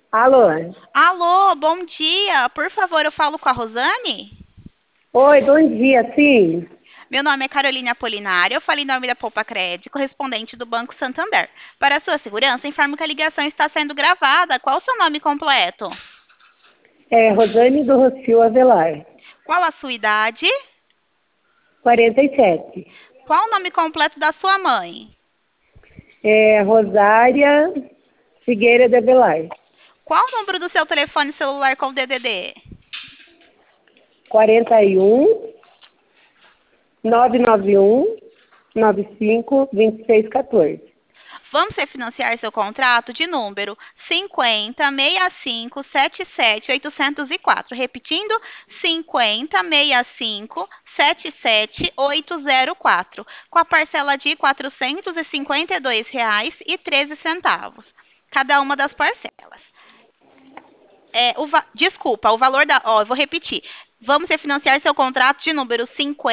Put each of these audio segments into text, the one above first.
Alô? Alô, bom dia. Por favor, eu falo com a Rosane? Oi, bom dia, sim. Meu nome é Carolina Apolinário, eu falo em nome da Poupa Cred, correspondente do Banco Santander. Para sua segurança, informo que a ligação está sendo gravada. Qual o seu nome completo? É Rosane do Rocio Avelar, Qual a sua idade? 47. Qual o nome completo da sua mãe? É Rosária Figueira de Avelar, Qual o número do seu telefone celular com DDD? 41 991 95 2614. Vamos refinanciar seu contrato de número 5065777804. Repetindo, 5065777804, com a parcela de R$ 452,13, cada uma das parcelas. Desculpa, o valor da. Ó, eu vou repetir. Vamos refinanciar seu contrato de número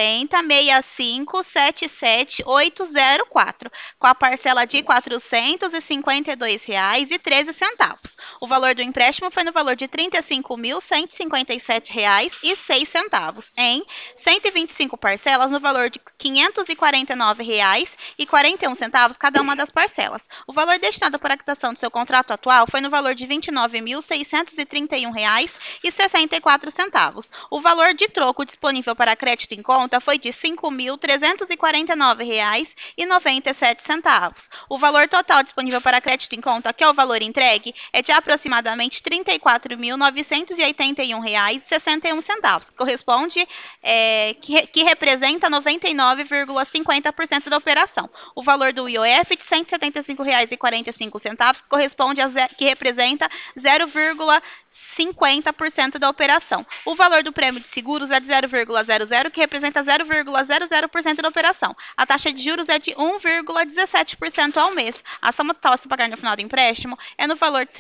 5065777804, com a parcela de R$ 452,13. O valor do empréstimo foi no valor de R$ 35.157,06, em 125 parcelas no valor de R$ 549,41, cada uma das parcelas. O valor destinado para a quitação do seu contrato atual foi no valor de R$ 29.631,64. O valor de troco disponível para crédito em conta foi de R$ 5.349,97. O valor total disponível para crédito em conta, que é o valor entregue, é de aproximadamente R$ 34.981,61, que corresponde, que representa 99,50% da operação. O valor do IOF de R$ 175,45, que representa 0,50% da operação. O valor do prêmio de seguros é de 0,00, que representa 0,00% da operação. A taxa de juros é de 1,17% ao mês. A soma total a se pagar no final do empréstimo é no valor de R$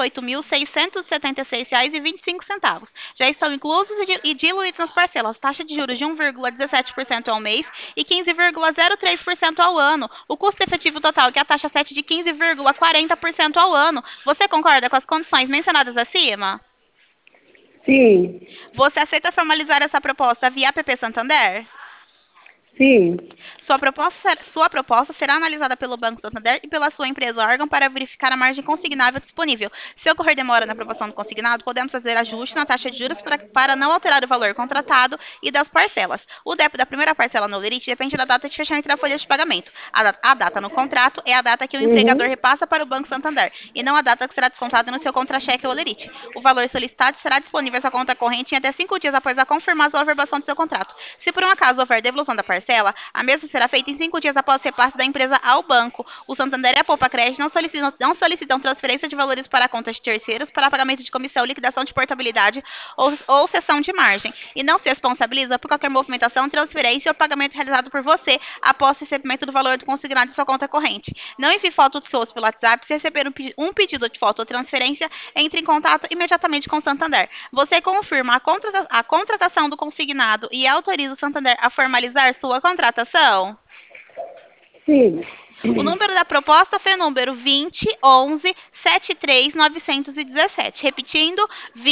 68.676,25. Já estão inclusos e diluídos nas parcelas taxa de juros de 1,17% ao mês e 15,03% ao ano. O custo efetivo total, que é a taxa 7, de 15,40% ao ano. Você concorda com as condições mencionadas acima? Sim, Você aceita formalizar essa proposta via APP Santander? sim. Sua proposta será analisada pelo Banco Santander e pela sua empresa órgão para verificar a margem consignável disponível. Se ocorrer demora na aprovação do consignado, podemos fazer ajuste na taxa de juros para não alterar o valor contratado e das parcelas. O débito da primeira parcela no Lerite depende da data de fechamento da folha de pagamento. A data no contrato é a data que o empregador Uhum. repassa para o Banco Santander e não a data que será descontada no seu contra-cheque ou Lerite. O valor solicitado será disponível em sua conta corrente em até 5 dias após a confirmação ou averbação do seu contrato. Se por um acaso houver devolução da parcela, a mesma será feita em 5 dias após o repasse da empresa ao banco. O Santander e a Poupa Crédito não solicitam transferência de valores para contas de terceiros para pagamento de comissão, liquidação de portabilidade ou cessão de margem, e não se responsabiliza por qualquer movimentação, transferência ou pagamento realizado por você após o recebimento do valor do consignado em sua conta corrente. Não envie foto do seu rosto pelo WhatsApp. Se receber um pedido de foto ou transferência, entre em contato imediatamente com o Santander. Você confirma a contratação do consignado e autoriza o Santander a formalizar sua contratação? Sim. O número da proposta foi o número 2011-73917. Repetindo,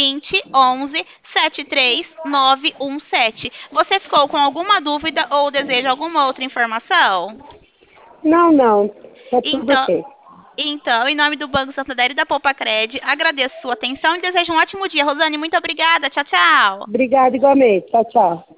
2011-73917. Você ficou com alguma dúvida ou deseja alguma outra informação? Não, não. Tá tudo Então, ok. então, em nome do Banco Santander e da Poupa Cred, agradeço sua atenção e desejo um ótimo dia. Rosane, muito obrigada. Tchau, tchau. Obrigada igualmente. Tchau, tchau.